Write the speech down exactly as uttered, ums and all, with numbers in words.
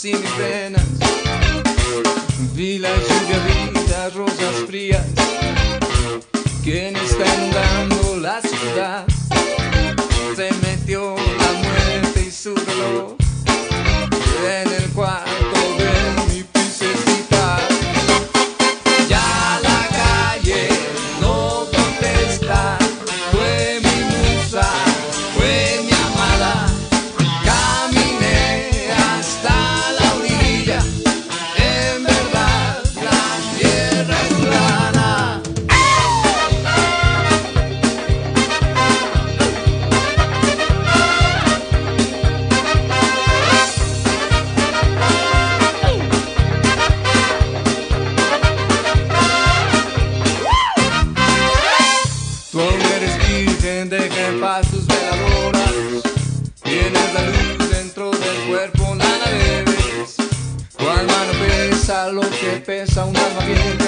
y mis venas. Vi la lluvia, vi las rosas frías. ¿Quién está inundando la ciudad? Se metió la muerte y su dolor en el cuarto de mi princesita. Ya la calle no contesta. Fue mi musa, fue mi amada. Caminé hasta la orilla. En verdad la tierra es plana. Tú aún eres virgen, deja en paz tus veladoras. Tienes la luz dentro del cuerpo, nada debes. Tu alma no pesa lo que pesa un alma bien.